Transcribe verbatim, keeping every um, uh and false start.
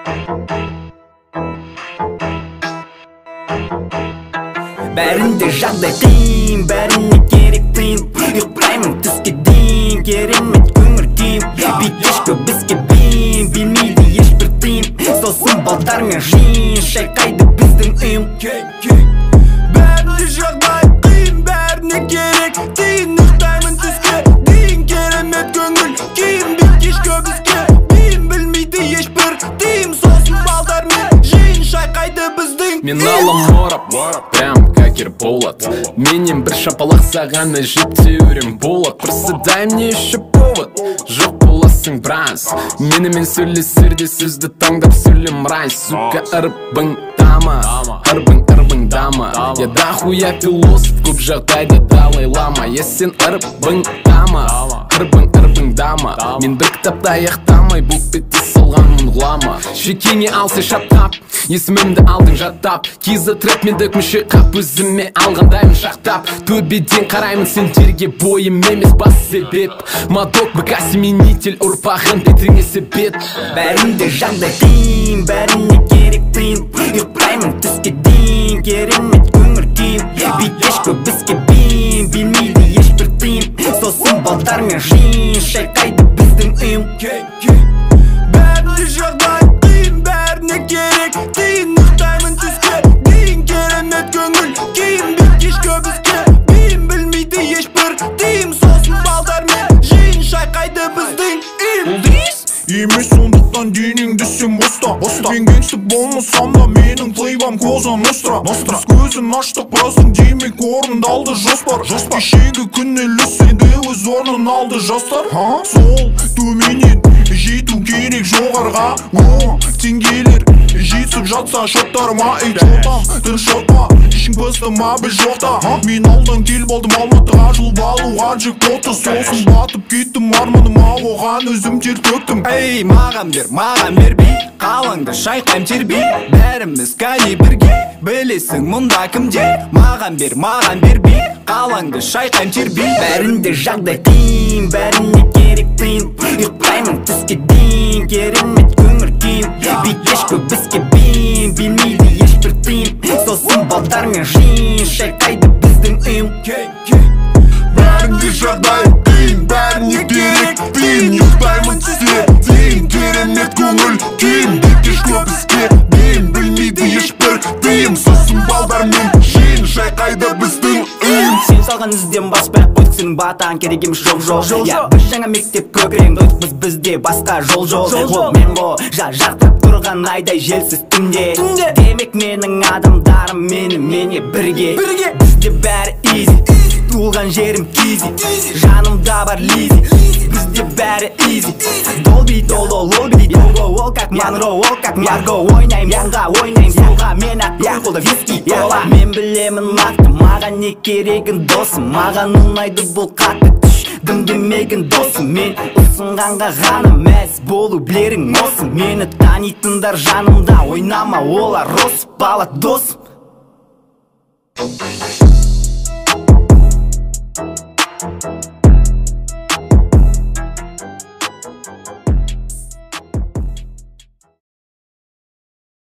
Бәрінде жағдай қиын, бәріне керек тыйым. Ұйықпаймын түске дейін, керемет көңіл күйім. Бикешкі бізге бейім, білмейді ешбір тыйым. Сосын балдармен жиын, шайқайды біздің ұйым. Бәрінде жағдай қиын, бәріне керек тыйым. Ұйықтаймын түске дейін, керемет көңіл күйім. Бикешкі бізге бейім, білмейді ешбір тыйым. Сосын балдармен жиын, шайқайды біздің Мен алам орап, прям как болот. Менен бір шапалақ саған әжептеурем болот. Просыдай мне еще повод, жоқ боласың біраз. Менімен сөйлесерде сөзді таңдап сөйлем рай. Сука, ырбың дама, ырбың ырбың дама. Я дохуя философ, көп жағдайда далай лама. Я сен ырбың дама, ырбың ырбың дама. Мен бір кітапта аяқтамай бұл бетте салғанмын ғлама. Шекеңе алсы шаптап, есімімді алдың жаттап. Киза трэп мен дөкміші қап, өзіме алғандаймын шақтап. Төбеден қараймын сендерге, бойым емес бас себеп. Мадок бәкәсіменитель ұрпағын бетіңе себет. Бәрінде жағдай қиын, бәріне керек тыйым. Ұйықпаймын түске дейін, керемет көңіл күйім. Бикешкі бізге бейім, білмейді ешбір тыйым. Сосын балдармен жиын, шайқайды біздің ұйым. Бәрінде жағдай қиын, бәріне керек тыйым. Ұйықтаймын түске дейін, керемет көңіл күйім. Бикешкі бізге бейім, білмейді ешбір тыйым. Сосын балдармен жиын, шайқайды біздің ұйым. Емес сондықтан денеңді сен боста. Мен генстік болмасам да менің плейбам коза ностра. Біз көзін аштық біраздан демек орындалды жоспар. Кешегі күн елеседі өз орнын алды жастар. Сол төменен жету керек жоғарға. Теңгелер жетсіп жатса шоттарыма. Ей чотам, тыныш отма, ішің пыстыма біз жоқта. Мен алдан кел болдым Алматыға, жыл балуға жек боты. Сосын батып кеттім арманыма, оған өзім тер төктім. Ей, маған бер, маған бербей, қалыңды шайқайм тербей. Бәріміз кәне бірге, білесің мұнда кімде. Маған бер, маған бербей, қалыңды шайқайм тербей. Бәрінде жағдай қиын, бәріне керек тыйым. Ұйықпаймын түске дейін, керемет көңіл күйім. Бикешкі бізге бейім, білмейді ешбір тыйым. Сосын балдармен жиын, шайқайды біздің ұйым. Бәрінде жағдай қиын, бәріне керек тыйым. Ұйықтаймын түске дейін, керемет көңіл күйім. Бикешкі бізге бейім, білмейді ешбір тыйым. Сосын балдармен жиын, шайқайды біздің ұйым. Сен салған ізден баспай қойдық, сенің батаң керек еміш жоқ жоқ. Я біз жаңа мектеп көкірен дойдық, біз бізде басқа жол жоқ. Ол мен ғо, жақтап тұрған айдай желсіз түнде. Демек менің адамдарым мені мене бірге. Бізде бәрі изи, туылған жерім кизи. Жанымда бар лизи, бізде бәрі изи. Долби, долдо, лолби, долго, ол как Манро, ол как Марго. Ойнайм, янға ойнайм, солға мен ақ я қолда виски кола. Мен білемін нақты, маған не керегін досым. Маған ұнайды бұл қатты түш, дым демегін досым. Мен ұсынғанға ғана мәз болу білерің осым. Мені танитындар жанымда, ойнама олар рос бала досым.